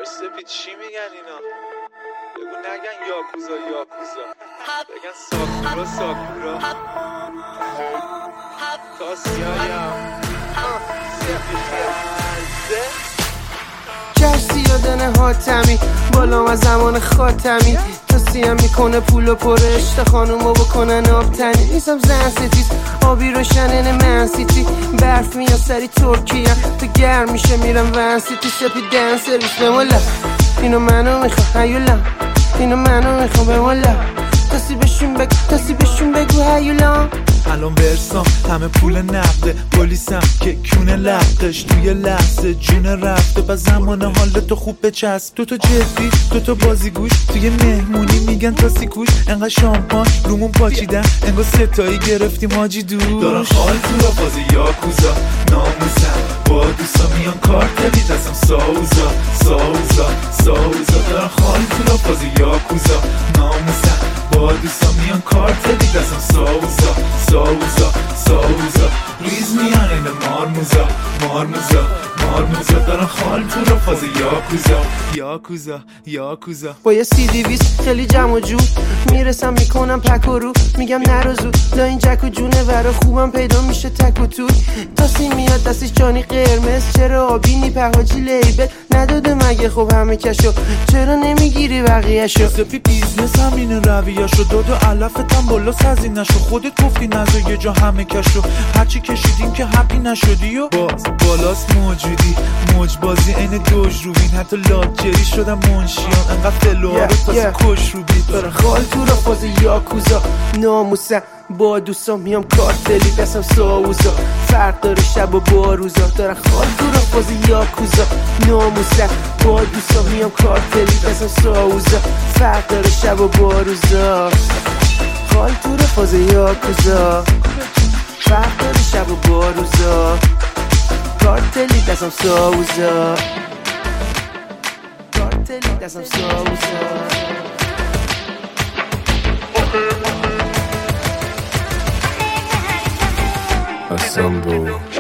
سپید چی میگن اینا؟ بگو نگن یاکوزا بگن ساکورا تاسیایم کشتی یادنه حاتمی بالام از زمان خاتمی تاسیم میکنه پولو پرش تا خانومو بکنن آبتنی نیستم زن ستیز آبی روشنه من سیتی برف میاد سری ترکیه تو گرم میشه میرم ون سیتی سپید دن سرویس بمولا اینو منو میخوام هیولا اینو منو میخوام بمولا تاسی بشون بگو هیولا الان برسام همه پول نقده پلیسم که کونه لقش توی لحظه جون رفته و زمان حالت تو خوب بچسب دوتا جدی دوتا بازیگوش توی مهمونی میگن تاسی کوش انقدر شامپان رومون پاچیدن انگار ستایی گرفتیم حاجی دوش دارن خال تو را بازی یاکوزا ناموسم با دوستا میان کارتلی دستم ساوزا دارن خال تو را بازی یاکوزا ناموسم با دوستا میان کارتلی دستم ساوزا ریز میان این مارموزا دارن خال تو را فاز یاکوزا با یه CD20 خیلی جمع و جور میرسم میکنم پک و رو میگم نرو زود لا این جک و جونه ورا خوبم پیدا میشه تک و تور تاسی میاد دستش جانی قرمز چرا آبی نیپهاجی لیبل نداده مگه خب همه کشو چرا نمیگیری بقیهشو سپی بیزنس همینه رویهشو داد و علفتم بالا سزی نشو خودت گفتی نزا یه جا همه کشو هرچی کشیدیم که هپی نشدی و باز بالاست موجودی موج بازی این دوج روبین حتی لاجری شدم منشیان انقدر فلوها رو تازه کش روبید داره خال تو را فاز یاکوزا ناموسم با دوستان میام کارتلی دستم ساوزا فرق داره شب و با روزا داره خال تو را فاز یاکوزا ناموسم با دوستان میام کارتلی دستم ساوزا فرق داره شب و با روزا خال تو را فاز یاکوزا فرق داره شب و با روزا کارتلی دستم ساوزا کارتلی دستم ساوزا Assemble